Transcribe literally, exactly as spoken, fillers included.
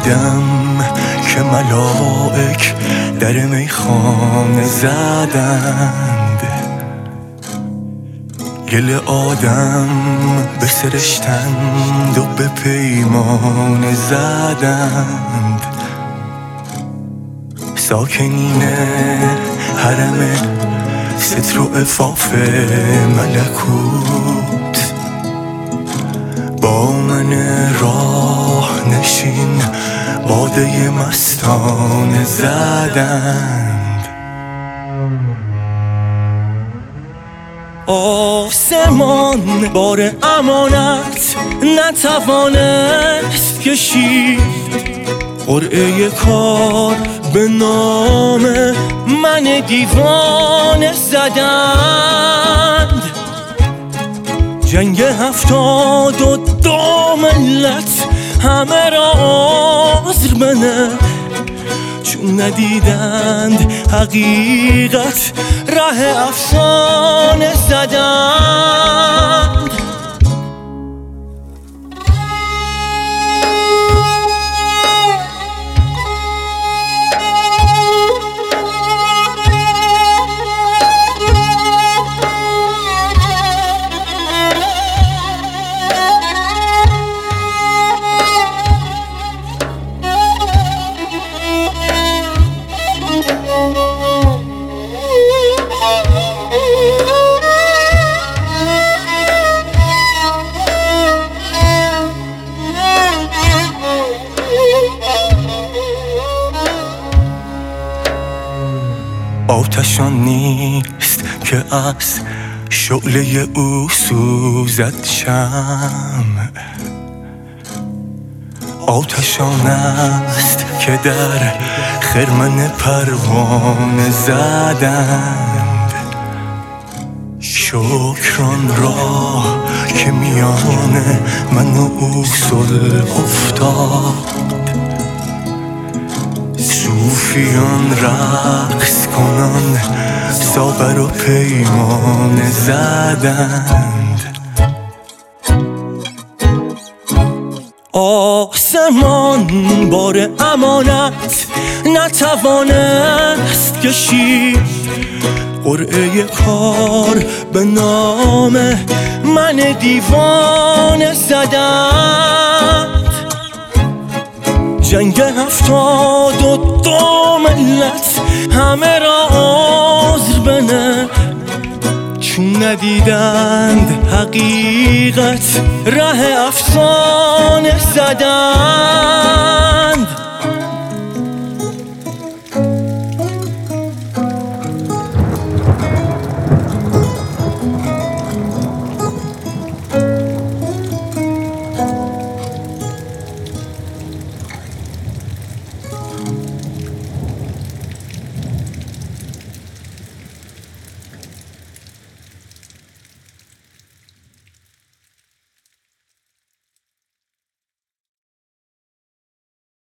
دیدم که ملائک در میخانه زدند، گل آدم بسرشتند و به پیمان زدند. ساکنین حرم ستر و عفاف ملکوت با من راه نشین باده مستانه زدند. آسمان بار امانت نتوانست کشید، قرعه کار به نام من دیوانه زدند. جنگ هفتاد و دو ملت همه را عذر بنه، چون ندیدند حقیقت ره افسانه زدند. آتشان نیست که از شعله او سوزد شمع، آتشان است که در خرمن پروانه زدند. شکران را که میان من و او صلح افتاد، صوفیان رقص کنان صابر و پیمانه زدند. آسمان بار امانت نتوانست کشید، قرعه کار به نام من دیوانه زدند. جنگ هفتاد و دو ملت همه را عذر بنه، چون ندیدند حقیقت ره افسانه زدند.